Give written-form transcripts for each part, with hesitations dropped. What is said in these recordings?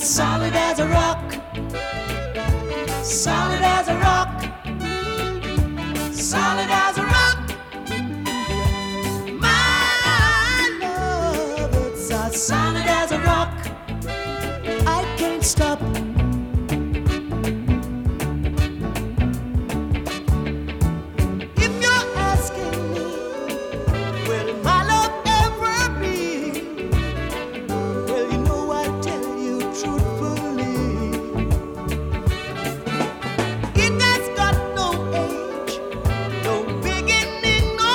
solid as a rock, solid as a rock, solid as a rock. My love, it's as solid as a rock. I can't stop. If you're asking me, will my love ever be? Well, you know I'll tell you truthfully. It has got no age, no beginning nor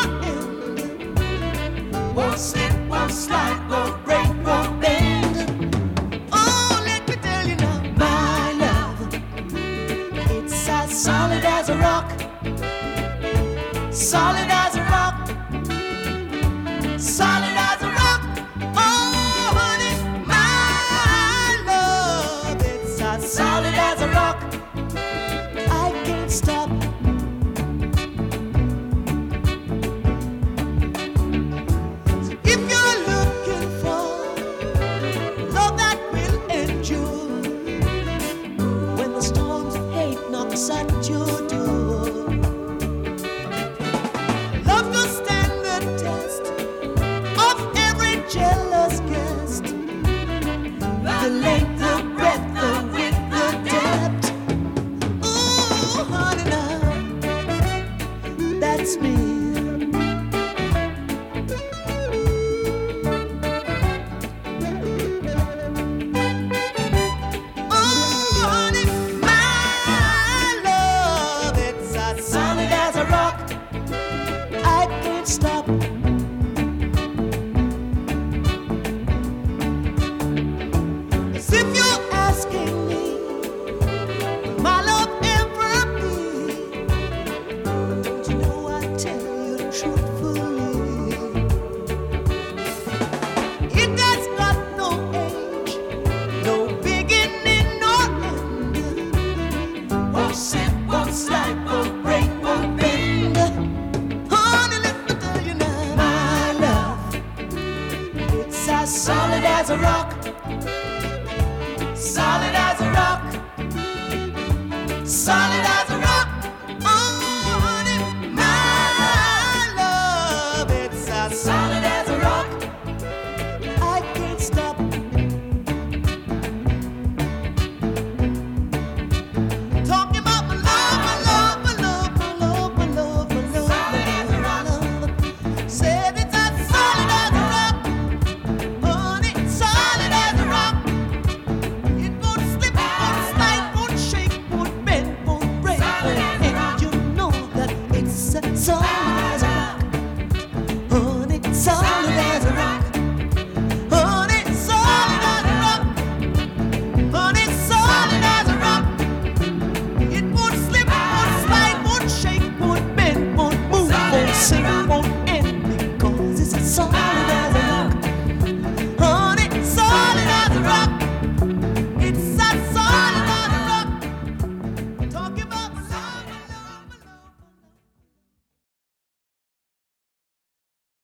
end. Won't slip, won't slide, won't break, won't bend. Oh, let me tell you now, my love, it's as solid as a rock, solid as a rock, solid as a rock. Oh, honey, my love, it's as solid as a rock. I can't stop. If you're looking for love that will endure, when the storms of hate knocks at your door, love to stand the test of every jealous guest. The length, the breadth, the width, the depth. Ooh, honey, now that's me. Oh, honey, my love, it's as solid as a rock,